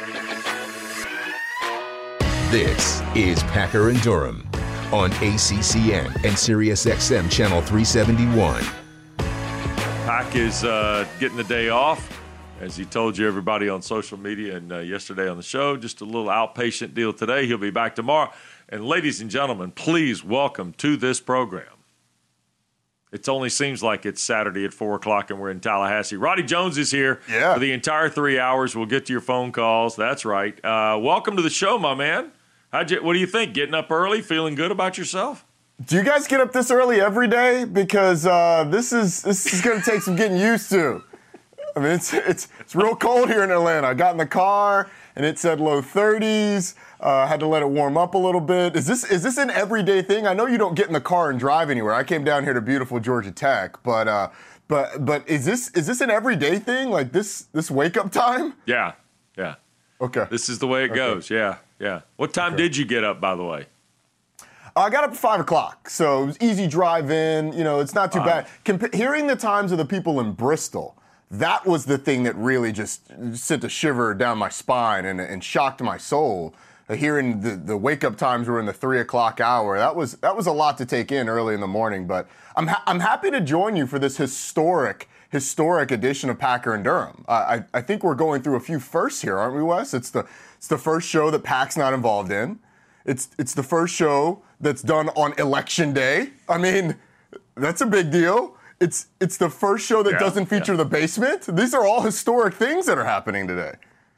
This is Packer and Durham on ACCN and SiriusXM Channel 371. Pack is getting the day off, as he told you, everybody on social media and yesterday on the show. Just a little outpatient deal today. He'll be back tomorrow. And ladies and gentlemen, please welcome to this program. It only seems like it's Saturday at 4 o'clock and we're in Tallahassee. Roddy Jones is here for the entire 3 hours. We'll get to your phone calls. That's right. Welcome to the show, my man. What do you think? Getting up early, feeling good about yourself? Do you guys get up this early every day? Because this is going to take some getting used to. I mean, it's real cold here in Atlanta. I got in the car and it said low 30s. Had to let it warm up a little bit. Is this an everyday thing? I know you don't get in the car and drive anywhere. I came down here to beautiful Georgia Tech, but is this an everyday thing? Like this wake up time? Yeah. Okay. This is the way it goes. Yeah. What time did you get up, by the way? I got up at 5 o'clock, so it was easy drive in. You know, it's not too bad. Hearing the times of the people in Bristol, that was the thing that really just sent a shiver down my spine and shocked my soul. Hearing the wake up times were in the 3 o'clock hour, that was a lot to take in early in the morning. But I'm happy to join you for this historic edition of Packer and Durham. I think we're going through a few firsts here, aren't we, Wes? It's the first show that Pac's not involved in. It's the first show that's done on Election Day. I mean, that's a big deal. It's the first show that doesn't feature the basement. These are all historic things that are happening today.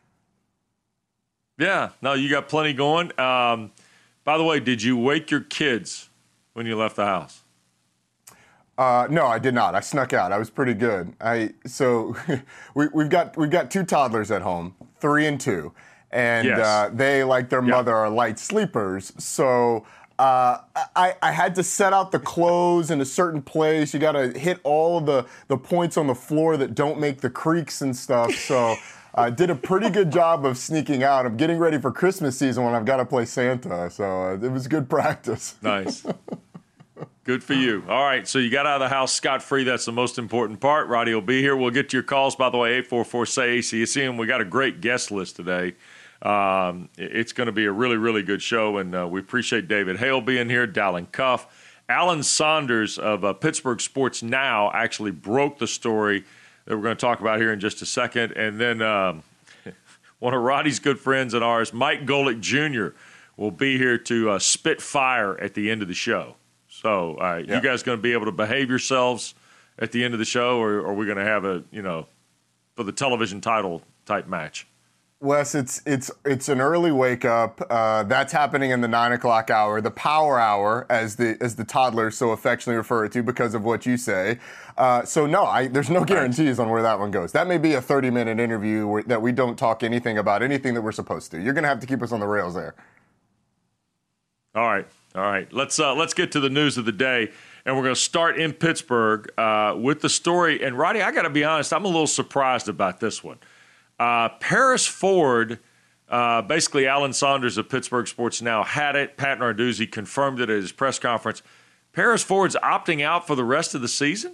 Yeah. No, you got plenty going. By the way, did you wake your kids when you left the house? No, I did not. I snuck out. I was pretty good. So we've got two toddlers at home, 3 and 2, and they, like their mother, are light sleepers. So I had to set out the clothes in a certain place. You got to hit all of the points on the floor that don't make the creaks and stuff. So I did a pretty good job of sneaking out. I'm getting ready for Christmas season when I've got to play Santa. So it was good practice. Nice. Good for you. All right, so you got out of the house scot-free. That's the most important part. Roddy will be here. We'll get to your calls, by the way, 844-SAY-ACCN. We got a great guest list today. It's going to be a really, really good show, and we appreciate David Hale being here, Dallin Cuff. Alan Saunders of Pittsburgh Sports Now actually broke the story that we're going to talk about here in just a second. And then one of Roddy's good friends and ours, Mike Golick Jr., will be here to spit fire at the end of the show. So you guys going to be able to behave yourselves at the end of the show, or are we going to have for the television title type match? Wes, it's an early wake up. That's happening in the 9 o'clock hour, the power hour, as the toddlers so affectionately refer to because of what you say. So no, there's no guarantees on where that one goes. That may be a 30-minute interview that we don't talk anything about anything that we're supposed to. You're going to have to keep us on the rails there. All right. Let's get to the news of the day, and we're going to start in Pittsburgh with the story. And Roddy, I got to be honest, I'm a little surprised about this one. Paris Ford, basically Alan Saunders of Pittsburgh Sports Now had it. Pat Narduzzi confirmed it at his press conference. Paris Ford's opting out for the rest of the season?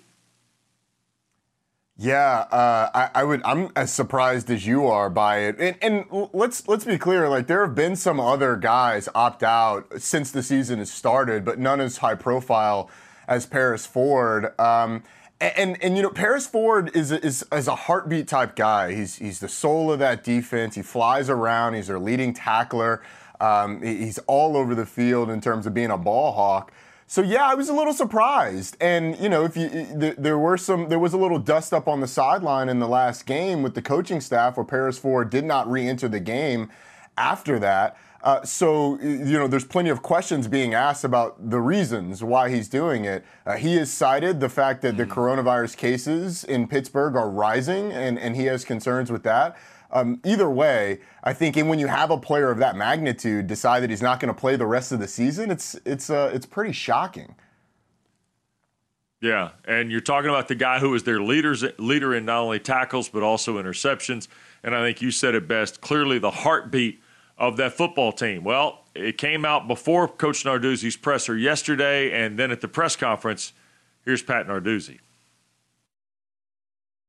Yeah, I'm as surprised as you are by it. And let's be clear, like there have been some other guys opt out since the season has started, but none as high profile as Paris Ford. And you know, Paris Ford is a heartbeat type guy. He's the soul of that defense. He flies around. He's their leading tackler. He's all over the field in terms of being a ball hawk. So yeah, I was a little surprised. And you know, there was a little dust up on the sideline in the last game with the coaching staff where Paris Ford did not re-enter the game after that. So, you know, there's plenty of questions being asked about the reasons why he's doing it. He has cited the fact that the coronavirus cases in Pittsburgh are rising, and he has concerns with that. Either way, I think when you have a player of that magnitude decide that he's not going to play the rest of the season, it's pretty shocking. Yeah, and you're talking about the guy who was their leader in not only tackles but also interceptions. And I think you said it best, clearly the heartbeat of that football team. Well, it came out before Coach Narduzzi's presser yesterday, and then at the press conference, here's Pat Narduzzi.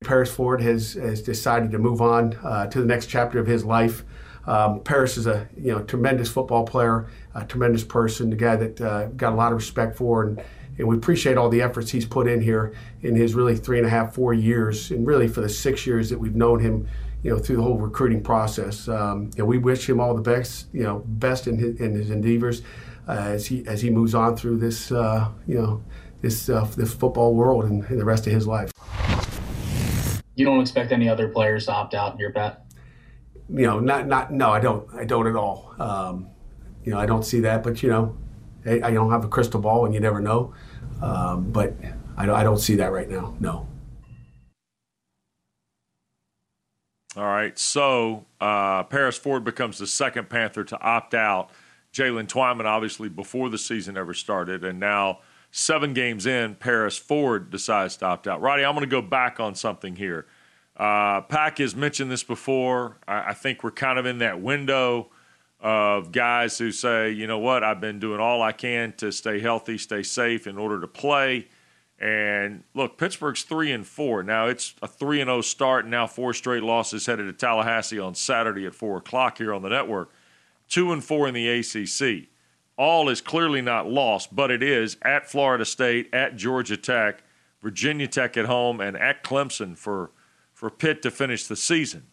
Paris Ford has decided to move on to the next chapter of his life. Paris is a tremendous football player, a tremendous person, a guy that got a lot of respect for, and we appreciate all the efforts he's put in here in his really 3.5, 4 years, and really for the 6 years that we've known him, through the whole recruiting process. And we wish him all the best, best in his endeavors as he moves on through this, this football world and the rest of his life. You don't expect any other players to opt out in your bet? No, I don't at all. I don't see that, but I don't have a crystal ball and you never know. But I don't see that right now, no. All right, so Paris Ford becomes the second Panther to opt out. Jalen Twyman, obviously, before the season ever started, and now 7 games in, Paris Ford decides to opt out. Roddy, I'm going to go back on something here. Pac has mentioned this before. I think we're kind of in that window of guys who say, you know what, I've been doing all I can to stay healthy, stay safe in order to play. And look, Pittsburgh's 3-4. Now it's a 3-0 start, and now 4 straight losses headed to Tallahassee on Saturday at 4:00 here on the network. 2-4 in the ACC. All is clearly not lost, but it is at Florida State, at Georgia Tech, Virginia Tech at home, and at Clemson for Pitt to finish the season.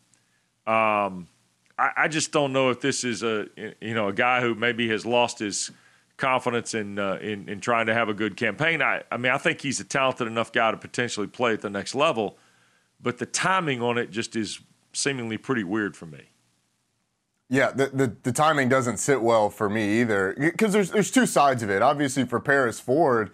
I just don't know if this is a guy who maybe has lost his confidence in trying to have a good campaign. I mean, I think he's a talented enough guy to potentially play at the next level, but the timing on it just is seemingly pretty weird for me. Yeah, the timing doesn't sit well for me either, because there's 2 sides of it. Obviously, for Paris Ford,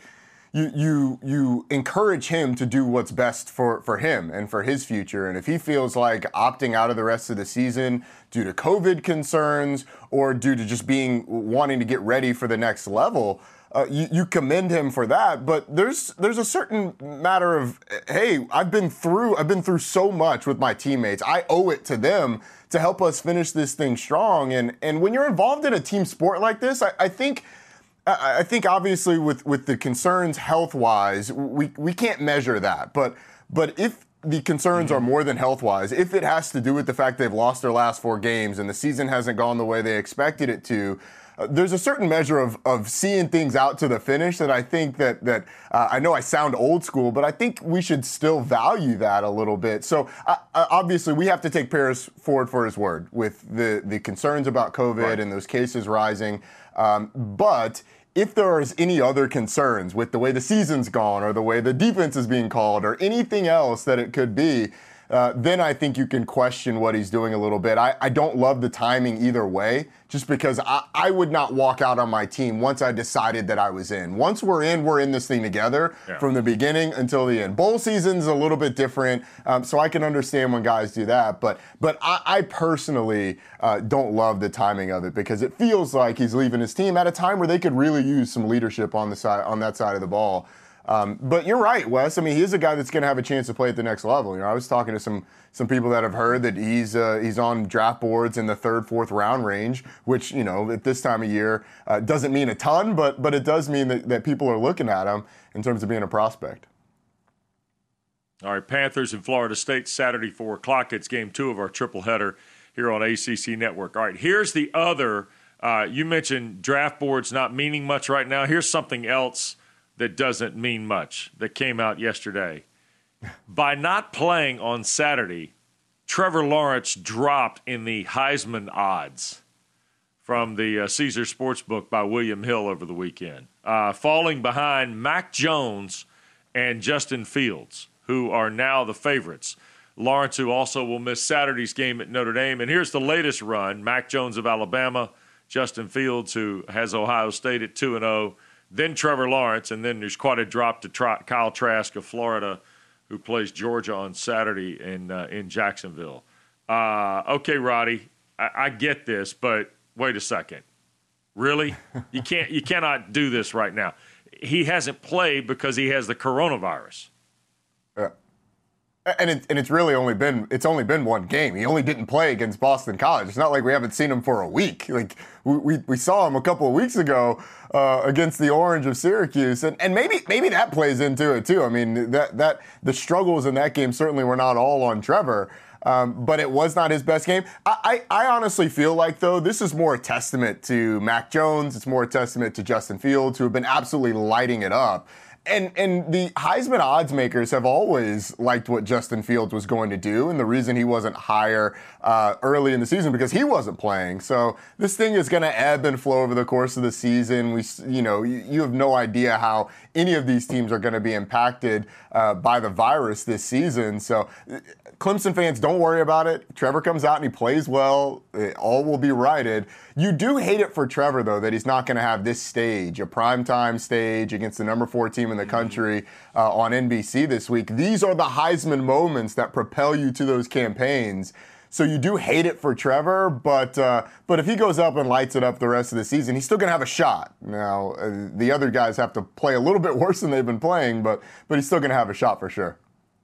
you encourage him to do what's best for him and for his future. And if he feels like opting out of the rest of the season due to COVID concerns or due to just wanting to get ready for the next level, you commend him for that. But there's a certain matter of, hey, I've been through so much with my teammates. I owe it to them to help us finish this thing strong. And when you're involved in a team sport like this, I think obviously with the concerns health-wise, we can't measure that. But if the concerns are more than health-wise, if it has to do with the fact they've lost their last 4 games and the season hasn't gone the way they expected it to, there's a certain measure of seeing things out to the finish that I think that I know I sound old school, but I think we should still value that a little bit. So obviously we have to take Paris Ford for his word with the concerns about COVID right. and those cases rising. But if there is any other concerns with the way the season's gone or the way the defense is being called or anything else that it could be, then I think you can question what he's doing a little bit. I don't love the timing either way, just because I would not walk out on my team once I decided that I was in. Once we're in this thing together from the beginning until the end. Bowl season's a little bit different, so I can understand when guys do that. But I personally don't love the timing of it because it feels like he's leaving his team at a time where they could really use some leadership on that side of the ball. But you're right, Wes. I mean, he is a guy that's going to have a chance to play at the next level. I was talking to some people that have heard that he's on draft boards in the 3rd, 4th round range, which, at this time of year doesn't mean a ton, but it does mean that people are looking at him in terms of being a prospect. All right, Panthers and Florida State, Saturday, 4:00. It's game 2 of our triple header here on ACC Network. All right, here's the other. You mentioned draft boards not meaning much right now. Here's something else that doesn't mean much that came out yesterday. By not playing on Saturday, Trevor Lawrence dropped in the Heisman odds from the Caesar Sportsbook by William Hill over the weekend, falling behind Mac Jones and Justin Fields, who are now the favorites. Lawrence, who also will miss Saturday's game at Notre Dame. And here's the latest run. Mac Jones of Alabama, Justin Fields, who has Ohio State at 2-0, then Trevor Lawrence, and then there's quite a drop to Kyle Trask of Florida, who plays Georgia on Saturday in Jacksonville. Okay, Roddy, I get this, but wait a second. Really? You cannot do this right now. He hasn't played because he has the coronavirus. And it's really only been one game. He only didn't play against Boston College. It's not like we haven't seen him for a week. Like we saw him a couple of weeks ago against the Orange of Syracuse, and maybe that plays into it too. I mean that the struggles in that game certainly were not all on Trevor. But it was not his best game. I honestly feel like, though, this is more a testament to Mac Jones. It's more a testament to Justin Fields, who have been absolutely lighting it up. And the Heisman odds makers have always liked what Justin Fields was going to do, and the reason he wasn't higher early in the season because he wasn't playing. So this thing is going to ebb and flow over the course of the season. You have no idea how any of these teams are going to be impacted by the virus this season. So Clemson fans, don't worry about it. Trevor comes out and he plays well. All will be righted. You do hate it for Trevor, though, that he's not going to have this stage, a primetime stage against the number 4 team in the country on NBC this week. These are the Heisman moments that propel you to those campaigns. So you do hate it for Trevor, but if he goes up and lights it up the rest of the season, he's still going to have a shot. Now, the other guys have to play a little bit worse than they've been playing, but he's still going to have a shot for sure.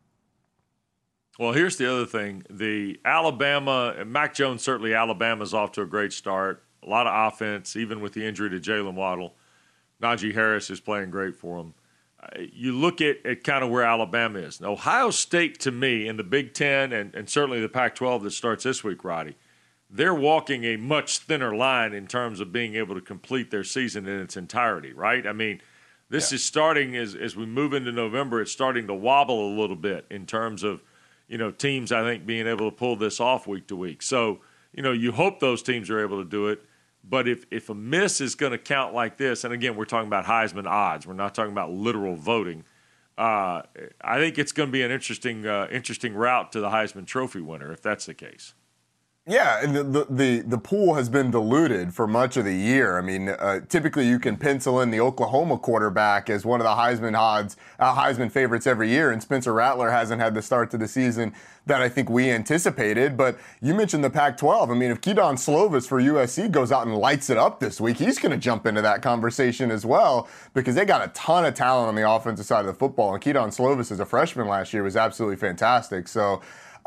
Well, here's the other thing. The Alabama, Mac Jones, certainly Alabama's off to a great start. A lot of offense, even with the injury to Jalen Waddle. Najee Harris is playing great for them. You look at kind of where Alabama is. Now, Ohio State, to me, in the Big Ten and certainly the Pac-12 that starts this week, Roddy, they're walking a much thinner line in terms of being able to complete their season in its entirety, right? I mean, this is starting as we move into November, it's starting to wobble a little bit in terms of, teams, I think, being able to pull this off week to week. So, you hope those teams are able to do it. But if a miss is going to count like this, and again, we're talking about Heisman odds. We're not talking about literal voting. I think it's going to be an interesting route to the Heisman Trophy winner if that's the case. Yeah, and the pool has been diluted for much of the year. I mean, typically you can pencil in the Oklahoma quarterback as one of the Heisman favorites every year, and Spencer Rattler hasn't had the start to the season that I think we anticipated. But you mentioned the Pac-12. I mean, if Keydon Slovis for USC goes out and lights it up this week, he's going to jump into that conversation as well because they got a ton of talent on the offensive side of the football, and Keydon Slovis as a freshman last year was absolutely fantastic. So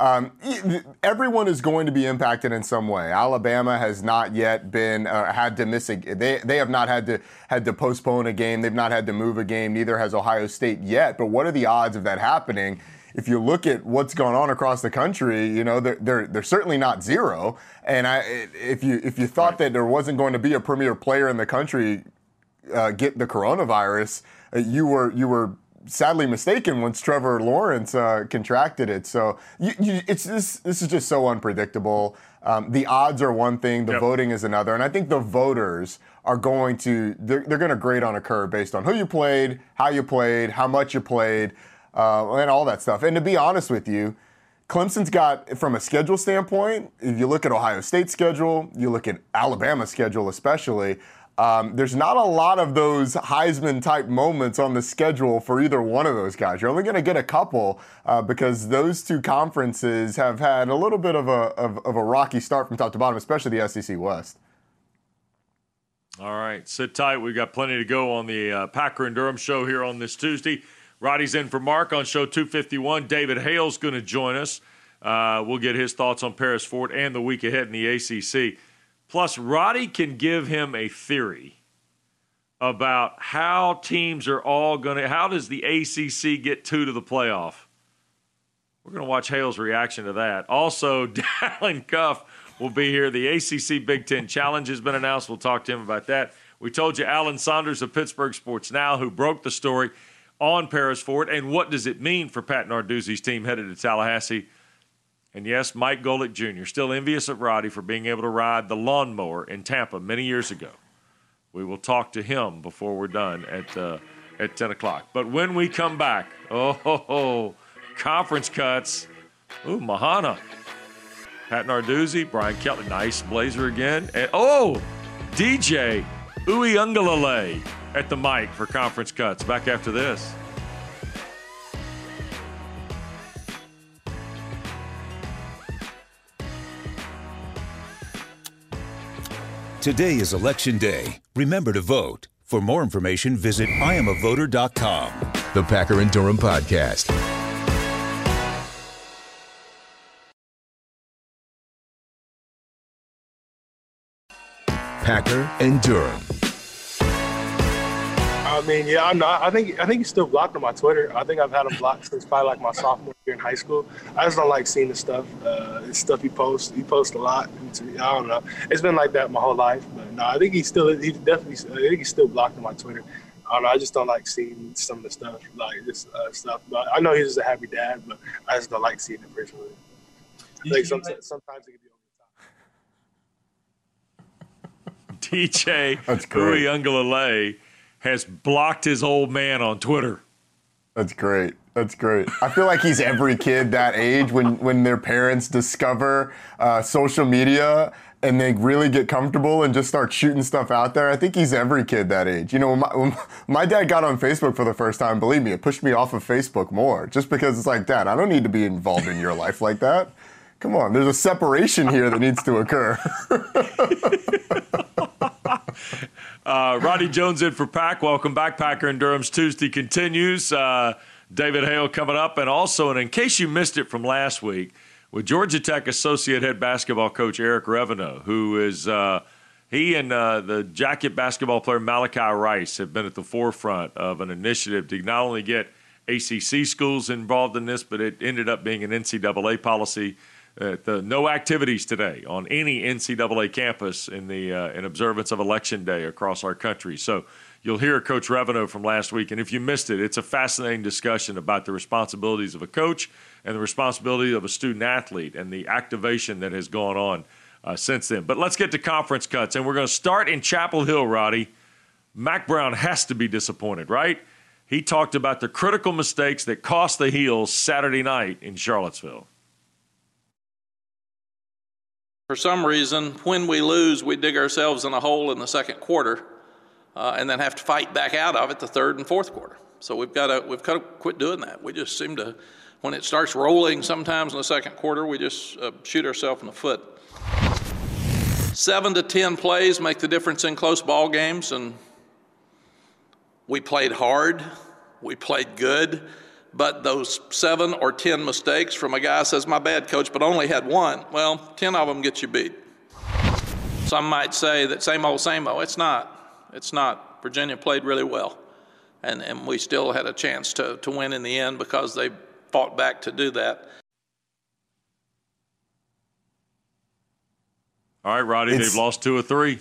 everyone is going to be impacted in some way. Alabama has not yet been had to miss they have not had to postpone a game. They've not had to move a game. Neither has Ohio State yet. But what are the odds of that happening? If you look at what's going on across the country, they're certainly not zero. And if you thought that there wasn't going to be a premier player in the country get the coronavirus, you were sadly mistaken once Trevor Lawrence contracted it. So this is just so unpredictable. The odds are one thing, the voting is another, and I think the voters are going to grade on a curve based on who you played, how much you played, and all that stuff. And to be honest with you, Clemson's got, from a schedule standpoint, if you look at Ohio State's schedule, you look at Alabama's schedule especially, there's not a lot of those Heisman-type moments on the schedule for either one of those guys. You're only going to get a couple because those two conferences have had a little bit of a rocky start from top to bottom, especially the SEC West. All right, sit tight. We've got plenty to go on the Packer and Durham show here on this Tuesday. Roddy's in for Mark on show 251. David Hale's going to join us. We'll get his thoughts on Paris Fort and the week ahead in the ACC. Plus, Roddy can give him a theory about how teams are all going to – how does the ACC get to the playoff? We're going to watch Hale's reaction to that. Also, Dallin Cuff will be here. The ACC Big Ten Challenge has been announced. We'll talk to him about that. We told you Alan Saunders of Pittsburgh Sports Now, who broke the story on Paris Fort, and what does it mean for Pat Narduzzi's team headed to Tallahassee. And yes, Mike Golick Jr., still envious of Roddy for being able to ride the lawnmower in Tampa many years ago. We will talk to him before we're done at 10 o'clock. But when we come back, conference cuts. Ooh, Mahana. Pat Narduzzi, Brian Kelly, nice blazer again. And, DJ Uiagalelei at the mic for conference cuts. Back after this. Today is Election Day. Remember to vote. For more information, visit IamAvoter.com. The Packer and Durham Podcast. Packer and Durham. I mean, yeah, I think he's still blocked on my Twitter. I think I've had him blocked since probably like my sophomore year in high school. I just don't like seeing the stuff. The stuff he posts. He posts a lot. I don't know. It's been like that my whole life. But no, I think he's still blocked on my Twitter. I don't know. I just don't like seeing some of the stuff, like this stuff. But I know he's just a happy dad, but I just don't like seeing it personally. I think sometimes it can be over the top. DJ Uiagalelei has blocked his old man on Twitter. That's great. That's great. I feel like he's every kid that age when their parents discover social media and they really get comfortable and just start shooting stuff out there. I think he's every kid that age. You know, when my dad got on Facebook for the first time, believe me, it pushed me off of Facebook more just because it's like, Dad, I don't need to be involved in your life like that. Come on, there's a separation here that needs to occur. Roddy Jones in for Pack. Welcome back. Packer and Durham's Tuesday continues. David Hale coming up. And also, and in case you missed it from last week, with Georgia Tech Associate Head Basketball Coach Eric Reveneau, who is he and the Jacket basketball player Malachi Rice have been at the forefront of an initiative to not only get ACC schools involved in this, but it ended up being an NCAA policy. No activities today on any NCAA campus in observance of Election Day across our country. So you'll hear Coach Reveneau from last week. And if you missed it, it's a fascinating discussion about the responsibilities of a coach and the responsibility of a student athlete and the activation that has gone on since then. But let's get to conference cuts. And we're going to start in Chapel Hill, Roddy. Mack Brown has to be disappointed, right? He talked about the critical mistakes that cost the Heels Saturday night in Charlottesville. For some reason, when we lose, we dig ourselves in a hole in the second quarter and then have to fight back out of it the third and fourth quarter. So we've got to quit doing that. We just seem to, when it starts rolling sometimes in the second quarter, we just shoot ourselves in the foot. 7 to 10 plays make the difference in close ball games, and we played hard, we played good. But those 7 or 10 mistakes from a guy says, my bad, coach, but only had one. Well, 10 of them get you beat. Some might say that same old. It's not. It's not. Virginia played really well. And we still had a chance to win in the end because they fought back to do that. All right, Roddy, they've lost 2 or 3.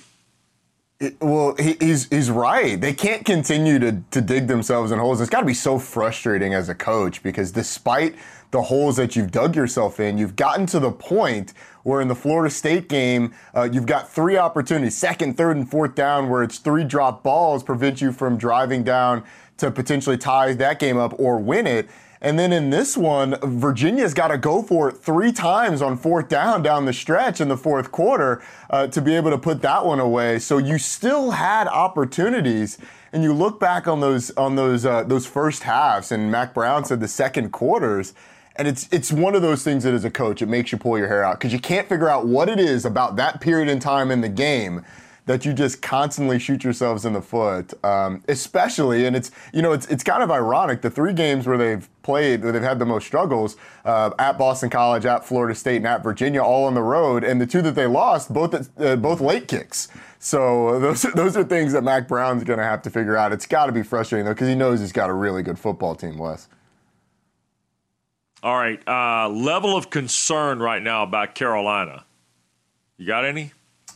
He's right. They can't continue to dig themselves in holes. It's got to be so frustrating as a coach because despite the holes that you've dug yourself in, you've gotten to the point where in the Florida State game, you've got 3 opportunities, second, third, and fourth down, where it's 3 drop balls prevent you from driving down to potentially tie that game up or win it. And then in this one, Virginia's got to go for it 3 times on fourth down the stretch in the fourth quarter to be able to put that one away. So you still had opportunities, and you look back on those first halves, and Mack Brown said the second quarters, and it's one of those things that as a coach, it makes you pull your hair out because you can't figure out what it is about that period in time in the game that you just constantly shoot yourselves in the foot, especially, and it's kind of ironic, the 3 games where they've played, where they've had the most struggles, at Boston College, at Florida State, and at Virginia, all on the road, and the 2 that they lost, both late kicks. So those are things that Mack Brown's going to have to figure out. It's got to be frustrating, though, because he knows he's got a really good football team, Wes. All right, level of concern right now about Carolina. You got any?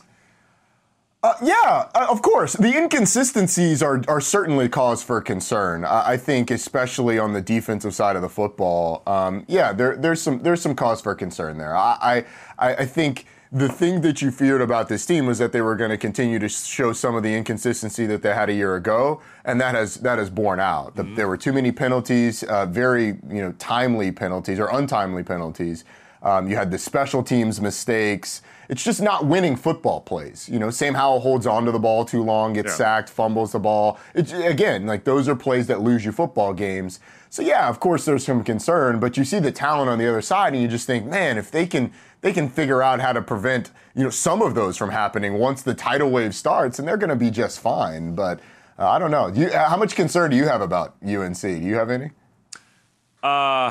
Of course. The inconsistencies are certainly cause for concern. I think, especially on the defensive side of the football. There's some cause for concern there. I think the thing that you feared about this team was that they were going to continue to show some of the inconsistency that they had a year ago, and that has borne out. There were too many penalties, very timely penalties or untimely penalties. You had the special teams mistakes. It's just not winning football plays. Sam Howell holds onto the ball too long, gets sacked, fumbles the ball. Again, those are plays that lose you football games. So yeah, of course there's some concern, but you see the talent on the other side, and you just think, man, if they can figure out how to prevent some of those from happening once the tidal wave starts, and they're going to be just fine. But I don't know. How much concern do you have about UNC? Do you have any?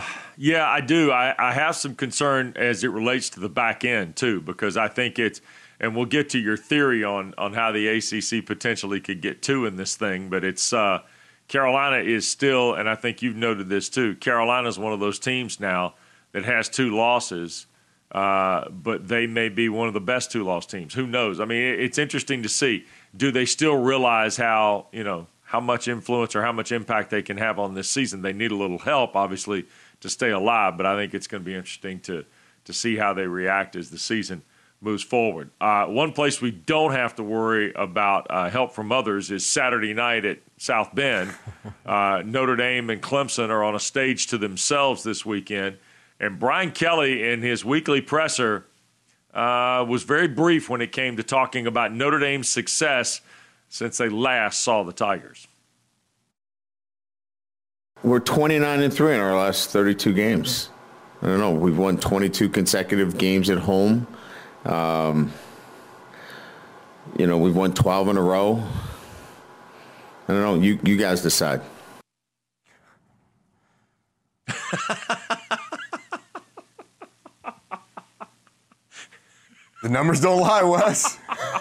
Yeah, I do. I have some concern as it relates to the back end, too, because I think it's and we'll get to your theory on how the ACC potentially could get 2 in this thing. But it's Carolina is still, and I think you've noted this too, Carolina's one of those teams now that has 2 losses, but they may be one of the best 2-loss teams. Who knows? I mean, it's interesting to see. Do they still realize how much influence or how much impact they can have on this season? They need a little help, obviously, to stay alive, but I think it's going to be interesting to see how they react as the season moves forward. One place we don't have to worry about help from others is Saturday night at South Bend. Notre Dame and Clemson are on a stage to themselves this weekend, and Brian Kelly in his weekly presser was very brief when it came to talking about Notre Dame's success since they last saw the Tigers. We're 29-3 in our last 32 games. I don't know. We've won 22 consecutive games at home. We've won 12 in a row. I don't know. You guys decide. The numbers don't lie, Wes.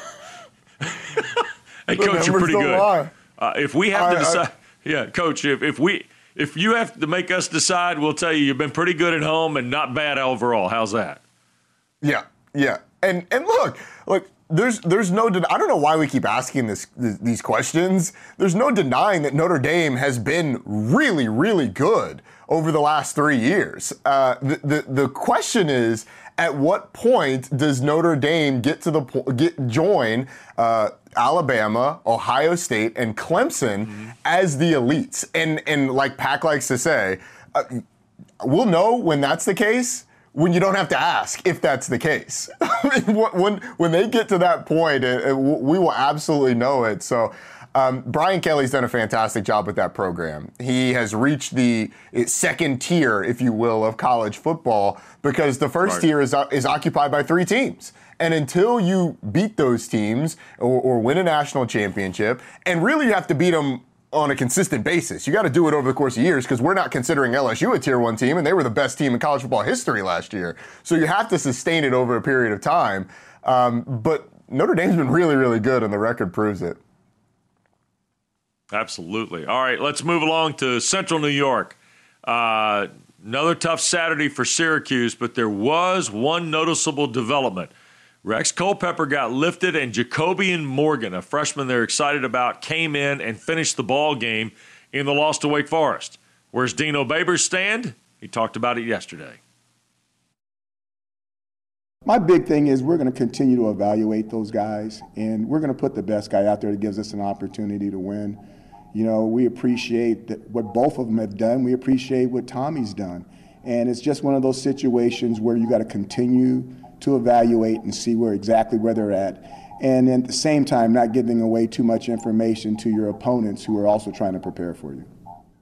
Hey, Coach, you're pretty good. If we have to decide, Coach, if you have to make us decide, we'll tell you you've been pretty good at home and not bad overall. How's that? Yeah. And look, there's no I don't know why we keep asking these questions. There's no denying that Notre Dame has been really, really good over the last 3 years. The question is, at what point does Notre Dame join Alabama, Ohio State, and Clemson as the elites? And like Pac likes to say, we'll know when that's the case, when you don't have to ask if that's the case. I mean, when they get to that point, we will absolutely know it. So Brian Kelly's done a fantastic job with that program. He has reached the second tier, if you will, of college football, because the first tier is occupied by 3 teams. And until you beat those teams or win a national championship, and really you have to beat them on a consistent basis. You got to do it over the course of years, because we're not considering LSU a Tier 1 team, and they were the best team in college football history last year. So you have to sustain it over a period of time. But Notre Dame's been really, really good, and the record proves it. Absolutely. All right, let's move along to Central New York. Another tough Saturday for Syracuse, but there was one noticeable development. Rex Culpepper got lifted, and Jacobian Morgan, a freshman they're excited about, came in and finished the ball game in the loss to Wake Forest. Where's Dino Babers stand? He talked about it yesterday. My big thing is we're going to continue to evaluate those guys, and we're going to put the best guy out there that gives us an opportunity to win. You know, we appreciate what both of them have done. We appreciate what Tommy's done. And it's just one of those situations where you got to continue to evaluate and see exactly where they're at. And at the same time, not giving away too much information to your opponents who are also trying to prepare for you.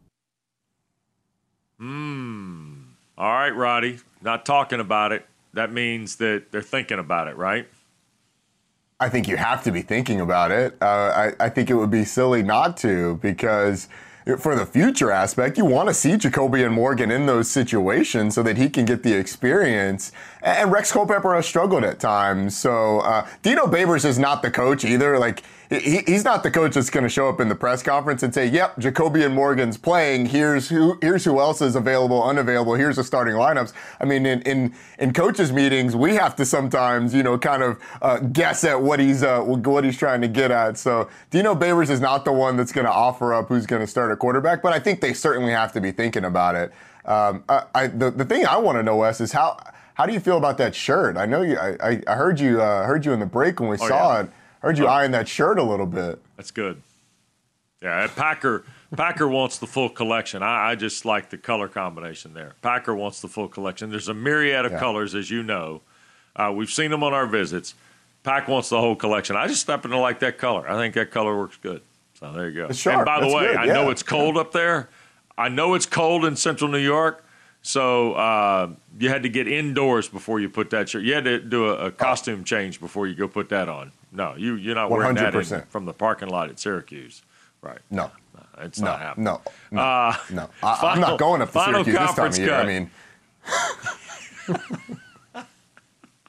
All right, Roddy, not talking about it. That means that they're thinking about it, right? I think you have to be thinking about it. I think it would be silly not to, because for the future aspect, you want to see Jacobian Morgan in those situations so that he can get the experience. And Rex Culpepper has struggled at times. So Dino Babers is not the coach either. Like, he's not the coach that's going to show up in the press conference and say, yep, Jacobian Morgan's playing. Here's who else is available, unavailable. Here's the starting lineups. I mean, in coaches' meetings, we have to sometimes, kind of guess at what he's trying to get at. So Dino Babers is not the one that's going to offer up who's going to start at quarterback, but I think they certainly have to be thinking about it. The thing I want to know, Wes, is how do you feel about that shirt? I know I heard you in the break when we saw it. Heard you eyeing that shirt a little bit. That's good. Yeah, Packer wants the full collection. I just like the color combination there. Packer wants the full collection. There's a myriad of colors, as you know. We've seen them on our visits. Pack wants the whole collection. I just happen to like that color. I think that color works good. So there you go. Sharp. And by the way, good. I know it's cold up there. I know it's cold in Central New York. So you had to get indoors before you put that shirt. You had to do a costume change before you go put that on. No, you're not wearing 100%. That from the parking lot at Syracuse. Right. No. It's not happening. No. I'm not going up to Syracuse this time of year. I mean.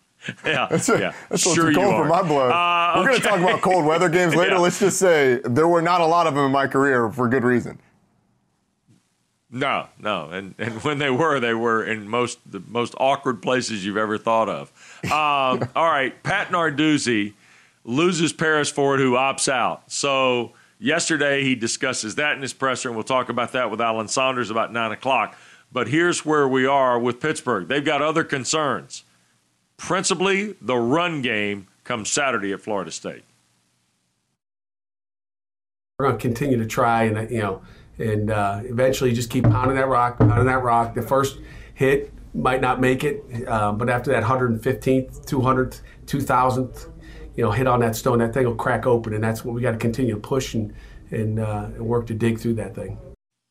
That's what sure you call for my blood. We're going to talk about cold weather games later. Yeah. Let's just say there were not a lot of them in my career for good reason. No, and when they were in the most awkward places you've ever thought of. All right, Pat Narduzzi loses Paris Ford, who opts out. So yesterday he discusses that in his presser, and we'll talk about that with Alan Saunders about 9 o'clock. But here's where we are with Pittsburgh. They've got other concerns. Principally, the run game comes Saturday at Florida State. We're going to continue to try and eventually just keep pounding that rock. The first hit might not make it, but after that 115th, 200th, 2000th, hit on that stone, that thing will crack open, and that's what we got to continue to push and work to dig through that thing.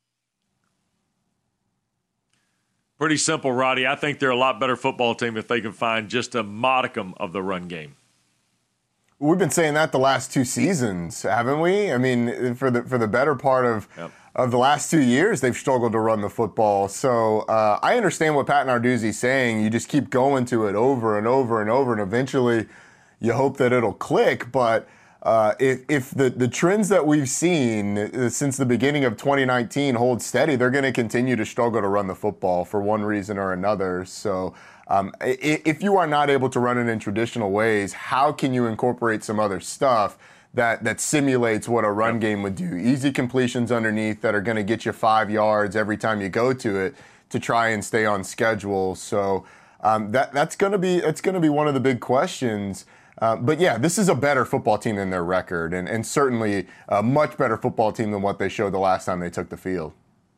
Pretty simple, Roddy. I think they're a lot better football team if they can find just a modicum of the run game. We've been saying that the last 2 seasons, haven't we? I mean, for the better part of the last 2 years, they've struggled to run the football. So I understand what Pat Narduzzi's saying. You just keep going to it over and over and over, and eventually you hope that it'll click. But if the trends that we've seen since the beginning of 2019 hold steady, they're going to continue to struggle to run the football for one reason or another. So if you are not able to run it in traditional ways, how can you incorporate some other stuff that simulates what a run game would do? Easy completions underneath that are going to get you 5 yards every time you go to it to try and stay on schedule. So that's going to be one of the big questions. But yeah, this is a better football team than their record, and certainly a much better football team than what they showed the last time they took the field.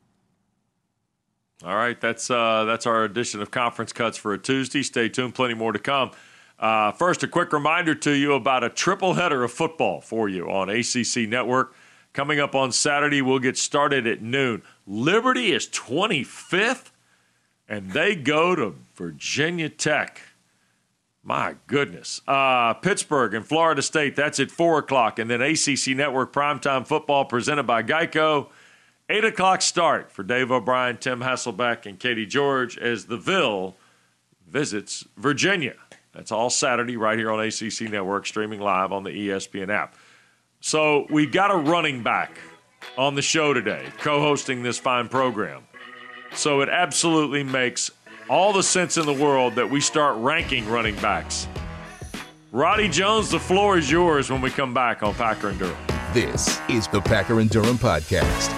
All right, that's our edition of Conference Cuts for a Tuesday. Stay tuned, plenty more to come. First, a quick reminder to you about a triple header of football for you on ACC Network. Coming up on Saturday, we'll get started at noon. Liberty is 25th, and they go to Virginia Tech. My goodness. Pittsburgh and Florida State, that's at 4 o'clock. And then ACC Network Primetime Football presented by Geico. 8 o'clock start for Dave O'Brien, Tim Hasselbeck, and Katie George as the Ville visits Virginia. That's all Saturday right here on ACC Network, streaming live on the ESPN app. So we've got a running back on the show today, co-hosting this fine program. So it absolutely makes all the sense in the world that we start ranking running backs. Roddy Jones, the floor is yours when we come back on Packer and Durham. This is the Packer and Durham Podcast.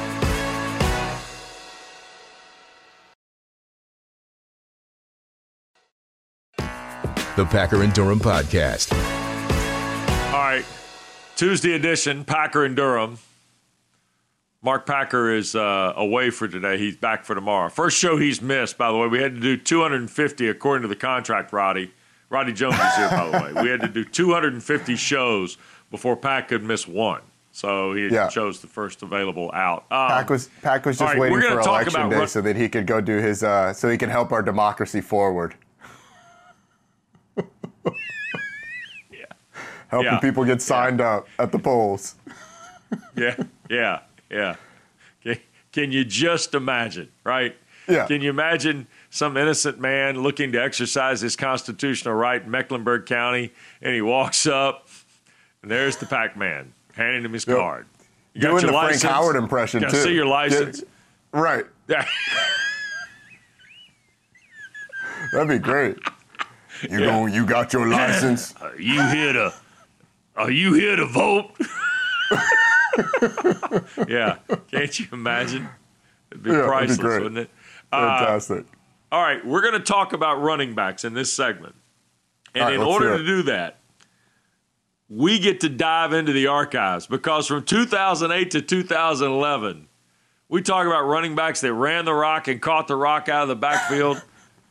The Packer and Durham Podcast. All right, Tuesday edition, Packer and Durham. Mark Packer is away for today. He's back for tomorrow. First show he's missed, by the way. We had to do 250 according to the contract, Roddy. Roddy Jones is here, by the way. We had to do 250 shows before Pack could miss one. So he chose the first available out. Pack was just waiting for election day so that he could go do his so he can help our democracy forward. Helping people get signed up at the polls. Yeah. Can you just imagine, right? Yeah. Can you imagine some innocent man looking to exercise his constitutional right in Mecklenburg County, and he walks up, and there's the Pac-Man handing him his card. You got doing your the license? Frank Howard impression, Can too. I see your license? Right. Yeah. That'd be great. You got your license? Are you here to vote? Yeah. Can't you imagine? It'd be priceless, wouldn't it? Fantastic. All right. We're going to talk about running backs in this segment. And in order to do that, we get to dive into the archives because from 2008 to 2011, we talk about running backs that ran the rock and caught the rock out of the backfield.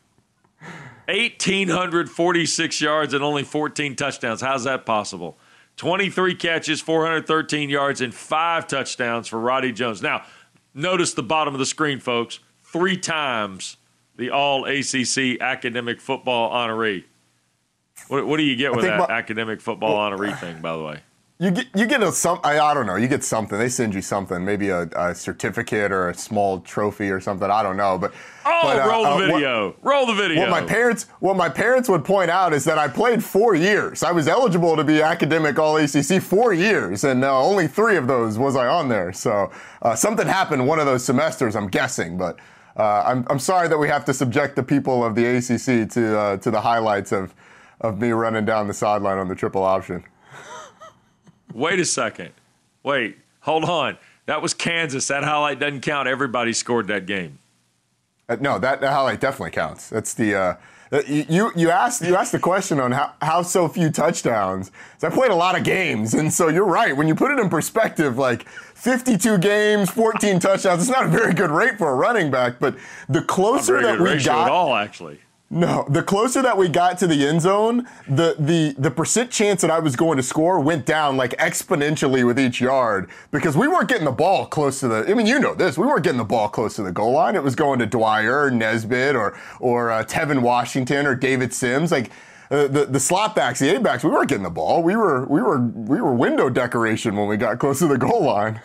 1,846 yards and only 14 touchdowns. How's that possible? 23 catches, 413 yards, and 5 touchdowns for Roddy Jones. Now, notice the bottom of the screen, folks. 3 times the All-ACC Academic Football honoree. What do you get with that academic football honoree thing, by the way? You get I don't know. You get something. They send you something, maybe a certificate or a small trophy or something. I don't know. Roll the video. Roll the video. What my parents would point out is that I played 4 years. I was eligible to be academic All-ACC 4 years, and only 3 of those was I on there. So something happened one of those semesters, I'm guessing. But I'm sorry that we have to subject the people of the ACC to the highlights of me running down the sideline on the triple option. Wait a second. Wait, hold on. That was Kansas. That highlight doesn't count. Everybody scored that game. No, that highlight definitely counts. That's the you asked the question on how so few touchdowns. So I played a lot of games, and so you're right. When you put it in perspective, like 52 games, 14 touchdowns, it's not a very good rate for a running back. But the closer that we got, at all, actually. No, the closer that we got to the end zone, the percent chance that I was going to score went down like exponentially with each yard because we weren't getting the ball close to the. I mean, you know this. We weren't getting the ball close to the goal line. It was going to Dwyer or Nesbitt or Tevin Washington or David Sims. Like the slot backs, the A backs, we weren't getting the ball. We were window decoration when we got close to the goal line.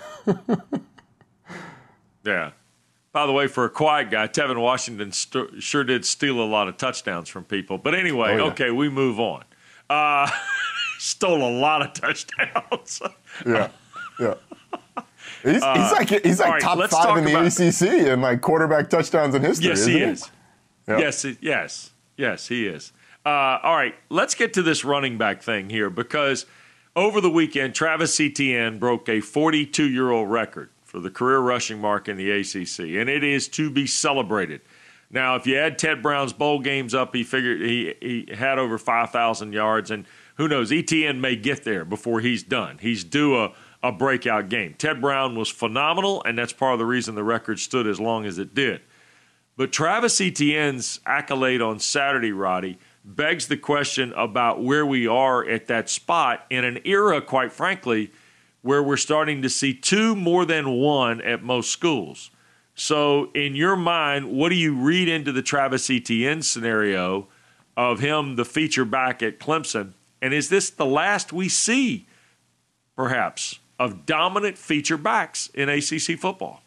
Yeah. By the way, for a quiet guy, Tevin Washington sure did steal a lot of touchdowns from people. But anyway, Okay, we move on. Stole a lot of touchdowns. Yeah. He's like top 5 in the ACC in like quarterback touchdowns in history. Yes, he is. Yeah. Yes, he is. All right, let's get to this running back thing here because over the weekend, Travis Etienne broke a 42-year-old record for the career rushing mark in the ACC, and it is to be celebrated. Now, if you add Ted Brown's bowl games up, he figured he had over 5,000 yards, and who knows, Etienne may get there before he's done. He's due a breakout game. Ted Brown was phenomenal, and that's part of the reason the record stood as long as it did. But Travis Etienne's accolade on Saturday, Roddy, begs the question about where we are at that spot in an era, quite frankly, where we're starting to see 2 more than 1 at most schools. So in your mind, what do you read into the Travis Etienne scenario of him, the feature back at Clemson? And is this the last we see, perhaps, of dominant feature backs in ACC football?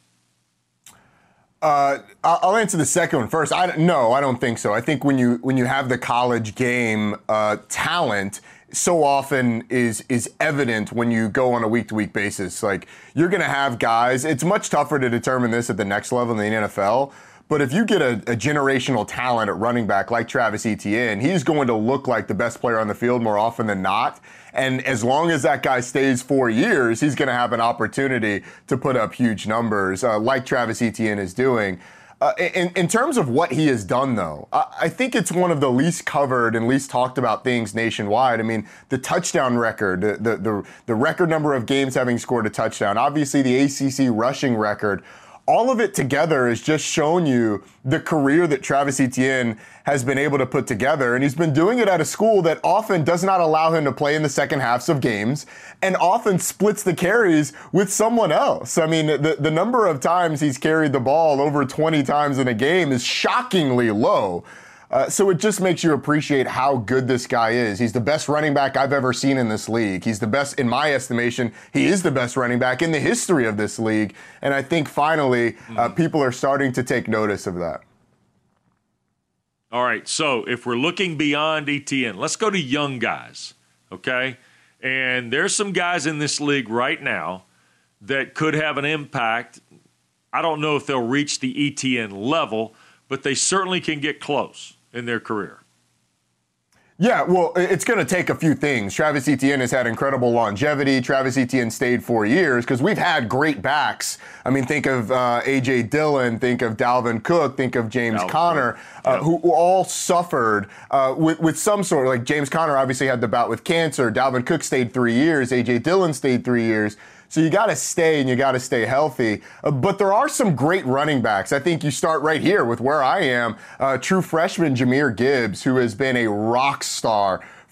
I'll answer the second one first. No, I don't think so. I think when you have the college game talent, so often is evident when you go on a week-to-week basis. Like, you're going to have guys. It's much tougher to determine this at the next level in the NFL. But if you get a generational talent at running back like Travis Etienne, he's going to look like the best player on the field more often than not. And as long as that guy stays 4 years, he's going to have an opportunity to put up huge numbers like Travis Etienne is doing. In terms of what he has done, though, I think it's one of the least covered and least talked about things nationwide. I mean, the touchdown record, the record number of games having scored a touchdown, obviously the ACC rushing record, all of it together has just shown you the career that Travis Etienne has been able to put together. And he's been doing it at a school that often does not allow him to play in the second halves of games and often splits the carries with someone else. I mean, the number of times he's carried the ball over 20 times in a game is shockingly low. So it just makes you appreciate how good this guy is. He's the best running back I've ever seen in this league. He's the best, in my estimation, he is the best running back in the history of this league. And I think finally people are starting to take notice of that. All right, so if we're looking beyond Etienne, let's go to young guys, okay? And there's some guys in this league right now that could have an impact. I don't know if they'll reach the Etienne level, but they certainly can get close in their career. Yeah, well, it's going to take a few things. Travis Etienne has had incredible longevity. Travis Etienne stayed 4 years because we've had great backs. I mean, think of A.J. Dillon, think of Dalvin Cook, think of James Conner, who all suffered with some sort of, like James Conner obviously had the bout with cancer. Dalvin Cook stayed 3 years. A.J. Dillon stayed 3 years. So you got to stay and you got to stay healthy. But there are some great running backs. I think you start right here with where I am. True freshman Jahmyr Gibbs, who has been a rock star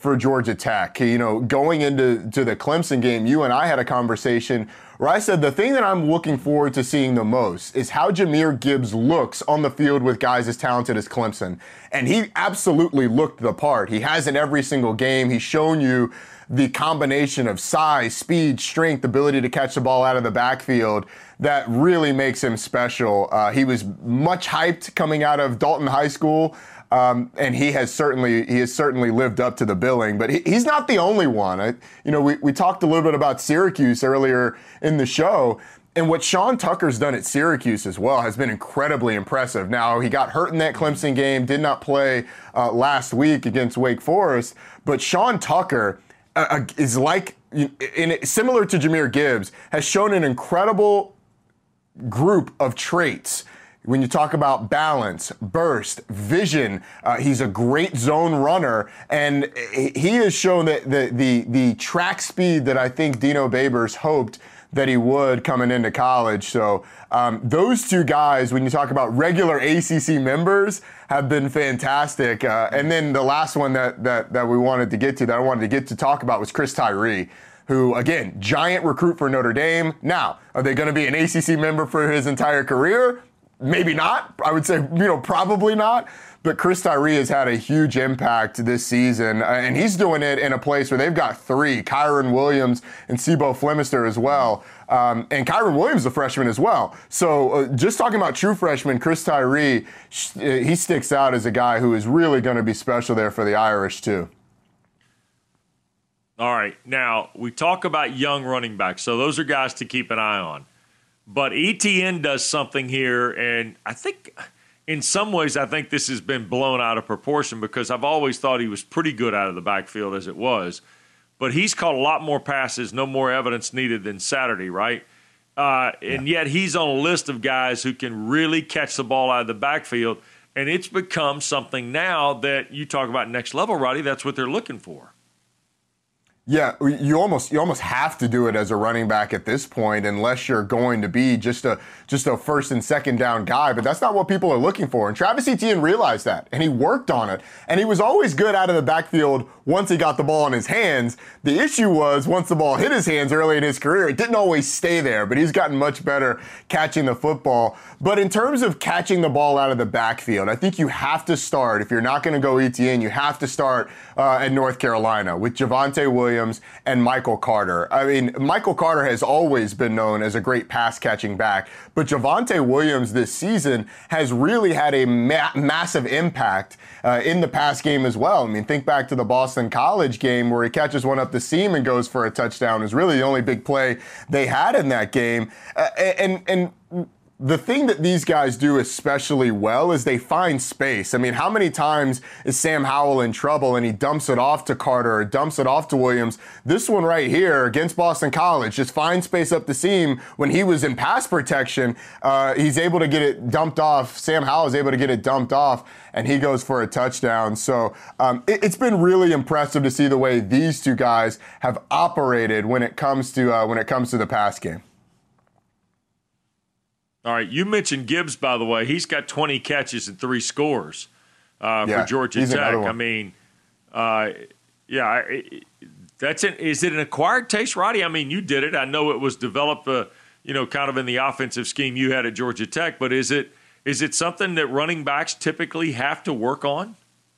for Georgia Tech. You know, going into the Clemson game, you and I had a conversation where I said the thing that I'm looking forward to seeing the most is how Jahmyr Gibbs looks on the field with guys as talented as Clemson. And he absolutely looked the part. He has in every single game. He's shown you the combination of size, speed, strength, ability to catch the ball out of the backfield that really makes him special. He was much hyped coming out of Dalton High School. And he has certainly lived up to the billing, but he's not the only one. We talked a little bit about Syracuse earlier in the show, and what Sean Tucker's done at Syracuse as well has been incredibly impressive. Now, he got hurt in that Clemson game, did not play last week against Wake Forest, but Sean Tucker is similar to Jahmyr Gibbs, has shown an incredible group of traits. When you talk about balance, burst, vision, he's a great zone runner, and he has shown that the track speed that I think Dino Babers hoped that he would coming into college. So those two guys, when you talk about regular ACC members, have been fantastic. And then the last one that we wanted to get to, that I wanted to get to talk about, was Chris Tyree, who, again, giant recruit for Notre Dame. Now, are they going to be an ACC member for his entire career? Maybe not. I would say, probably not. But Chris Tyree has had a huge impact this season, and he's doing it in a place where they've got three, Kyron Williams and Sebo Flemister as well. And Kyron Williams is a freshman as well. So just talking about true freshmen, Chris Tyree, he sticks out as a guy who is really going to be special there for the Irish too. All right. Now, we talk about young running backs. So those are guys to keep an eye on. But ETN does something here, and I think in some ways I think this has been blown out of proportion because I've always thought he was pretty good out of the backfield as it was. But he's caught a lot more passes, no more evidence needed than Saturday, right? And yet he's on a list of guys who can really catch the ball out of the backfield, and it's become something now that you talk about next level, Roddy, that's what they're looking for. Yeah, you almost have to do it as a running back at this point, unless you're going to be just a first and second down guy. But that's not what people are looking for. And Travis Etienne realized that, and he worked on it. And he was always good out of the backfield once he got the ball in his hands. The issue was once the ball hit his hands early in his career, it didn't always stay there. But he's gotten much better catching the football. But in terms of catching the ball out of the backfield, I think you have to start. If you're not going to go Etienne, you have to start at North Carolina with Javonte Williams and Michael Carter. I mean, Michael Carter has always been known as a great pass-catching back, but Javonte Williams this season has really had a massive impact in the pass game as well. I mean, think back to the Boston College game where he catches one up the seam and goes for a touchdown. It was really the only big play they had in that game. And the thing that these guys do especially well is they find space. I mean, how many times is Sam Howell in trouble and he dumps it off to Carter or dumps it off to Williams? This one right here against Boston College just finds space up the seam. When he was in pass protection, he's able to get it dumped off. Sam Howell is able to get it dumped off, and he goes for a touchdown. So it's been really impressive to see the way these two guys have operated when it comes to the pass game. All right, you mentioned Gibbs, by the way. He's got 20 catches and 3 scores for Georgia Tech. I mean, is it an acquired taste, Roddy? I mean, you did it. I know it was developed, kind of in the offensive scheme you had at Georgia Tech. But is it something that running backs typically have to work on?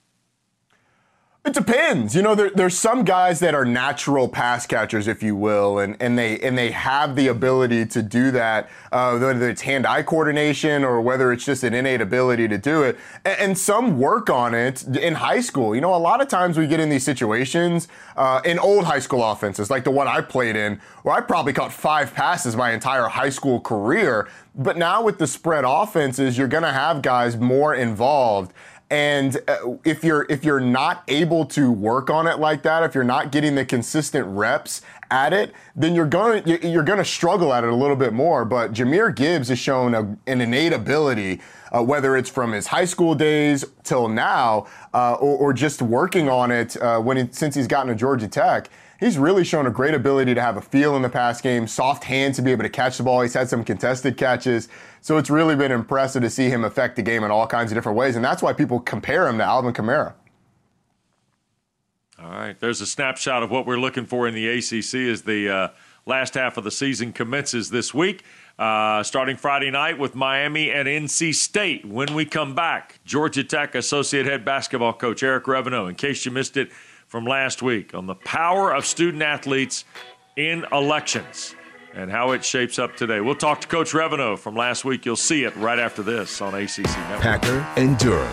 It depends. There's some guys that are natural pass catchers, if you will, and they have the ability to do that, whether it's hand-eye coordination or whether it's just an innate ability to do it. And some work on it in high school. A lot of times we get in these situations in old high school offenses, like the one I played in, where I probably caught 5 passes my entire high school career. But now with the spread offenses, you're going to have guys more involved. And if you're not able to work on it like that, if you're not getting the consistent reps at it, then you're gonna struggle at it a little bit more. But Jahmyr Gibbs has shown an innate ability, whether it's from his high school days till now, or just working on it since he's gotten to Georgia Tech. He's really shown a great ability to have a feel in the pass game, soft hands to be able to catch the ball. He's had some contested catches. So it's really been impressive to see him affect the game in all kinds of different ways. And that's why people compare him to Alvin Kamara. All right. right, there's a snapshot of what we're looking for in the ACC as the last half of the season commences this week. Starting Friday night with Miami and NC State. When we come back, Georgia Tech Associate Head Basketball Coach Eric Reveneau, in case you missed it from last week, on the power of student athletes in elections and how it shapes up today. We'll talk to Coach Reveneau from last week. You'll see it right after this on ACC Network. Packer and Durham.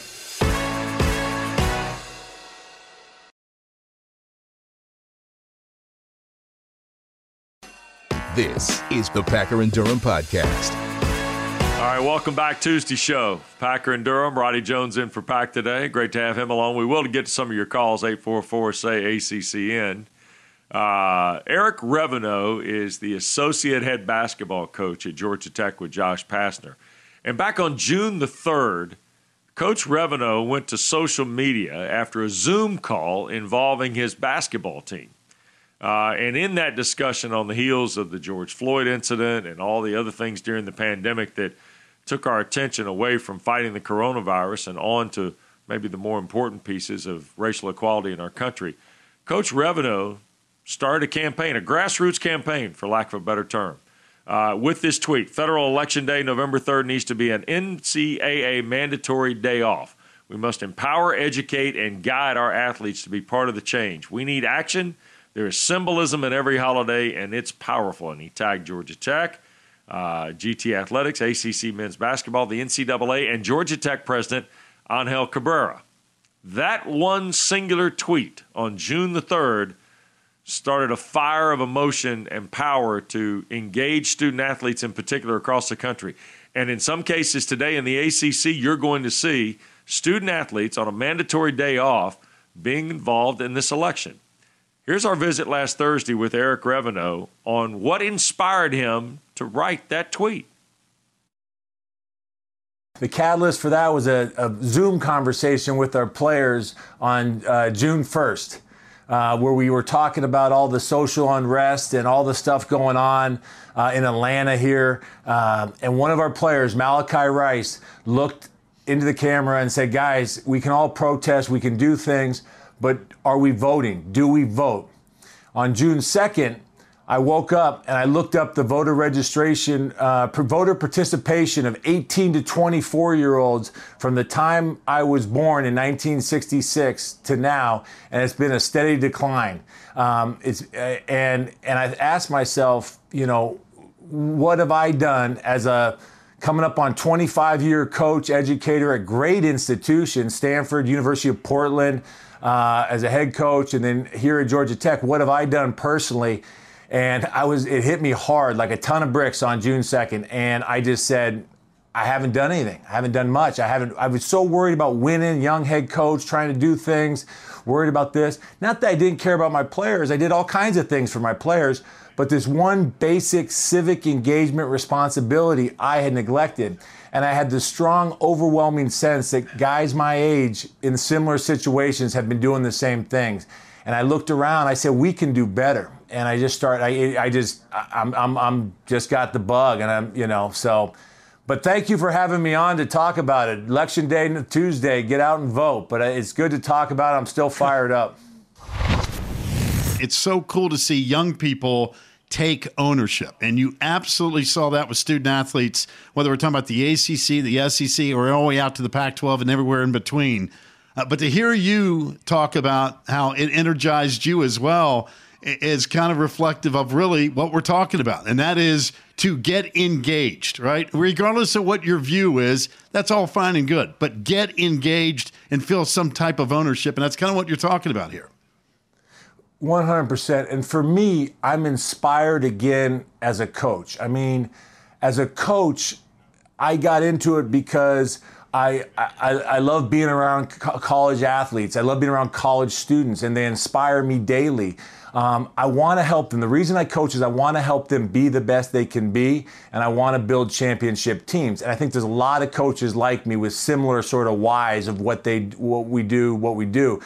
This is the Packer and Durham podcast. All right, welcome back. Tuesday show. Packer and Durham. Roddy Jones in for Pack today. Great to have him along. We will get to some of your calls, 844-SAY-ACCN. Eric Reveneau is the associate head basketball coach at Georgia Tech with Josh Pastner. And back on June the 3rd, Coach Reveneau went to social media after a Zoom call involving his basketball team. And in that discussion on the heels of the George Floyd incident and all the other things during the pandemic that took our attention away from fighting the coronavirus and on to maybe the more important pieces of racial equality in our country, Coach Reveneau started a campaign, a grassroots campaign, for lack of a better term, with this tweet: Federal Election Day, November 3rd, needs to be an NCAA mandatory day off. We must empower, educate, and guide our athletes to be part of the change. We need action. There is symbolism in every holiday, and it's powerful. And he tagged Georgia Tech, GT Athletics, ACC men's basketball, the NCAA, and Georgia Tech president Angel Cabrera. That one singular tweet on June the 3rd started a fire of emotion and power to engage student athletes in particular across the country. And in some cases today in the ACC, you're going to see student athletes on a mandatory day off being involved in this election. Here's our visit last Thursday with Eric Reveneau on what inspired him to write that tweet. The catalyst for that was a Zoom conversation with our players on June 1st, where we were talking about all the social unrest and all the stuff going on in Atlanta here. And one of our players, Malachi Rice, looked into the camera and said, guys, we can all protest, we can do things, but are we voting? Do we vote? On June 2nd, I woke up and I looked up the voter registration, voter participation of 18 to 24-year-olds from the time I was born in 1966 to now, and it's been a steady decline. And I asked myself, you know, what have I done as a coming up on 25-year coach, educator at great institutions, Stanford, University of Portland, as a head coach, and then here at Georgia Tech, what have I done personally? And it hit me hard, like a ton of bricks on June 2nd. And I just said, I haven't done anything. I haven't done much. I was so worried about winning, young head coach, trying to do things, worried about this. Not that I didn't care about my players. I did all kinds of things for my players. But this one basic civic engagement responsibility I had neglected. And I had this strong, overwhelming sense that guys my age in similar situations have been doing the same things. And I looked around, I said, we can do better. And I just started, I'm just got the bug, and so. But thank you for having me on to talk about it. Election Day, Tuesday, get out and vote. But it's good to talk about it. I'm still fired up. It's so cool to see young people take ownership. And you absolutely saw that with student athletes, whether we're talking about the ACC, the SEC, or all the way out to the Pac-12 and everywhere in between. But to hear you talk about how it energized you as well is kind of reflective of really what we're talking about. And that is to get engaged, right? Regardless of what your view is, that's all fine and good. But get engaged and feel some type of ownership. And that's kind of what you're talking about here. 100%. And for me, I'm inspired again as a coach. I mean, as a coach, I got into it because I love being around college athletes. I love being around college students, and they inspire me daily. I want to help them. The reason I coach is I want to help them be the best they can be, and I want to build championship teams. And I think there's a lot of coaches like me with similar sort of whys of what we do.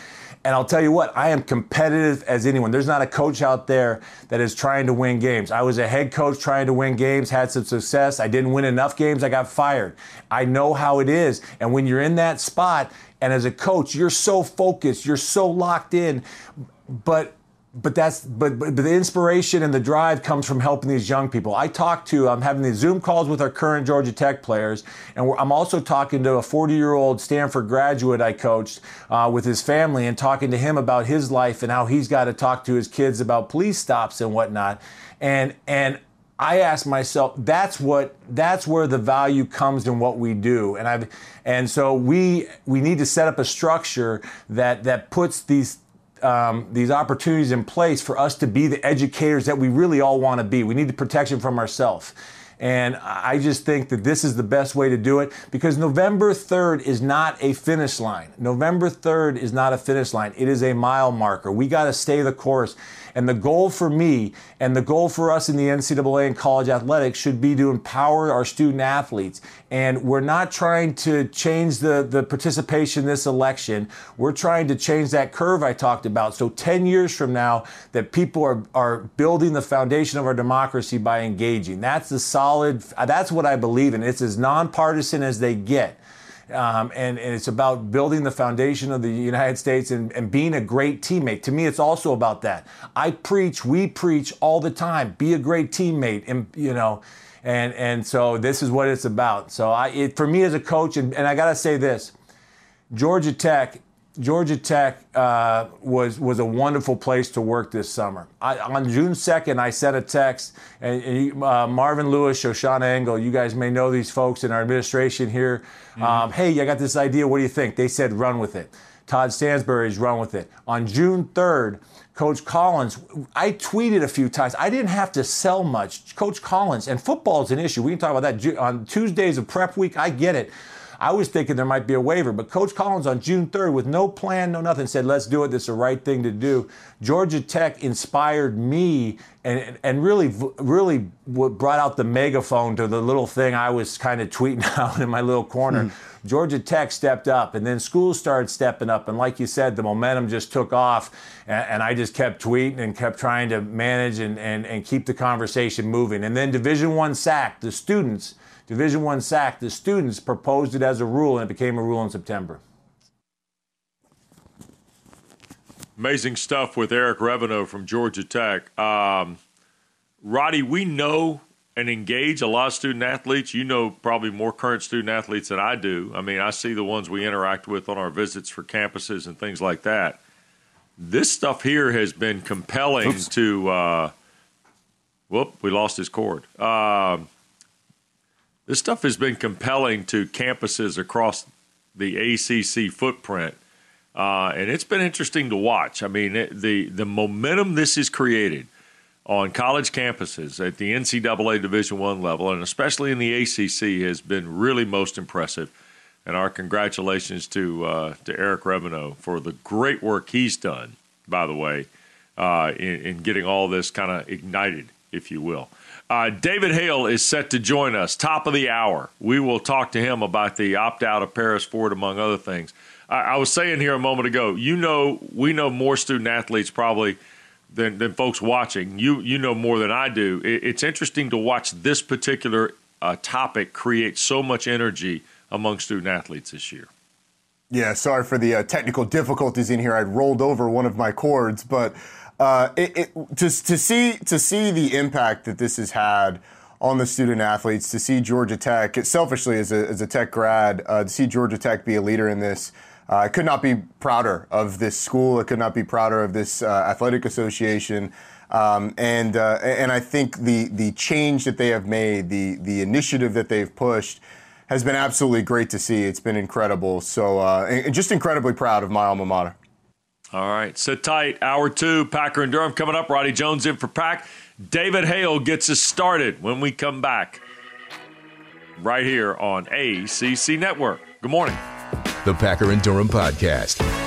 And I'll tell you what, I am competitive as anyone. There's not a coach out there that is trying to win games. I was a head coach trying to win games, had some success. I didn't win enough games. I got fired. I know how it is. And when you're in that spot, and as a coach, you're so focused, you're so locked in, but the inspiration and the drive comes from helping these young people. I'm having these Zoom calls with our current Georgia Tech players, and I'm also talking to a 40-year-old Stanford graduate I coached with his family, and talking to him about his life and how he's got to talk to his kids about police stops and whatnot. And I ask myself, that's where the value comes in what we do. And so we need to set up a structure that puts these opportunities in place for us to be the educators that we really all want to be. We need the protection from ourselves. And I just think that this is the best way to do it, because November 3rd is not a finish line. November 3rd is not a finish line. It is a mile marker. We got to stay the course. And the goal for me and the goal for us in the NCAA and college athletics should be to empower our student athletes. And we're not trying to change the participation this election. We're trying to change that curve I talked about. So 10 years from now, that people are building the foundation of our democracy by engaging. That's what I believe in. It's as nonpartisan as they get. And it's about building the foundation of the United States and being a great teammate. To me, it's also about that. We preach all the time, be a great teammate, and so this is what it's about. So for me as a coach, and I got to say this, Georgia Tech was a wonderful place to work this summer. On June 2nd, I sent a text, and Marvin Lewis, Shoshana Engel, you guys may know these folks in our administration here. Hey, I got this idea. What do you think? They said, run with it. Todd Stansbury's run with it. On June 3rd, Coach Collins, I tweeted a few times. I didn't have to sell much. Coach Collins, and football is an issue. We can talk about that. On Tuesdays of prep week, I get it. I was thinking there might be a waiver, but Coach Collins on June 3rd, with no plan, no nothing, said, let's do it. This is the right thing to do. Georgia Tech inspired me and really brought out the megaphone to the little thing I was kind of tweeting out in my little corner. Georgia Tech stepped up, and then schools started stepping up. And like you said, the momentum just took off, and I just kept tweeting and kept trying to manage and keep the conversation moving. And then Division I SAC, the students proposed it as a rule, and it became a rule in September. Amazing stuff with Eric Reveneau from Georgia Tech. Roddy, we know and engage a lot of student athletes. You know probably more current student athletes than I do. I mean, I see the ones we interact with on our visits for campuses and things like that. This stuff here has been compelling to we lost his cord. This stuff has been compelling to campuses across the ACC footprint, and it's been interesting to watch. I mean, the momentum this has created on college campuses at the NCAA Division I level, and especially in the ACC, has been really most impressive. And our congratulations to Eric Reveneau for the great work he's done, by the way, in getting all this kind of ignited, if you will. David Hale is set to join us, top of the hour. We will talk to him about the opt-out of Paris Ford, among other things. I was saying here a moment ago, we know more student athletes probably than folks watching. You know more than I do. It's interesting to watch this particular topic create so much energy among student athletes this year. Yeah, sorry for the technical difficulties in here. I'd rolled over one of my cords, but to see the impact that this has had on the student athletes, to see Georgia Tech, selfishly as a Tech grad, to see Georgia Tech be a leader in this, I could not be prouder of this school. I could not be prouder of this athletic association. And I think the change that they have made, the initiative that they've pushed, has been absolutely great to see. It's been incredible. So, and just incredibly proud of my alma mater. All right, sit tight. Hour 2, Packer and Durham coming up. Roddy Jones in for Pack. David Hale gets us started when we come back right here on ACC Network. Good morning. The Packer and Durham Podcast.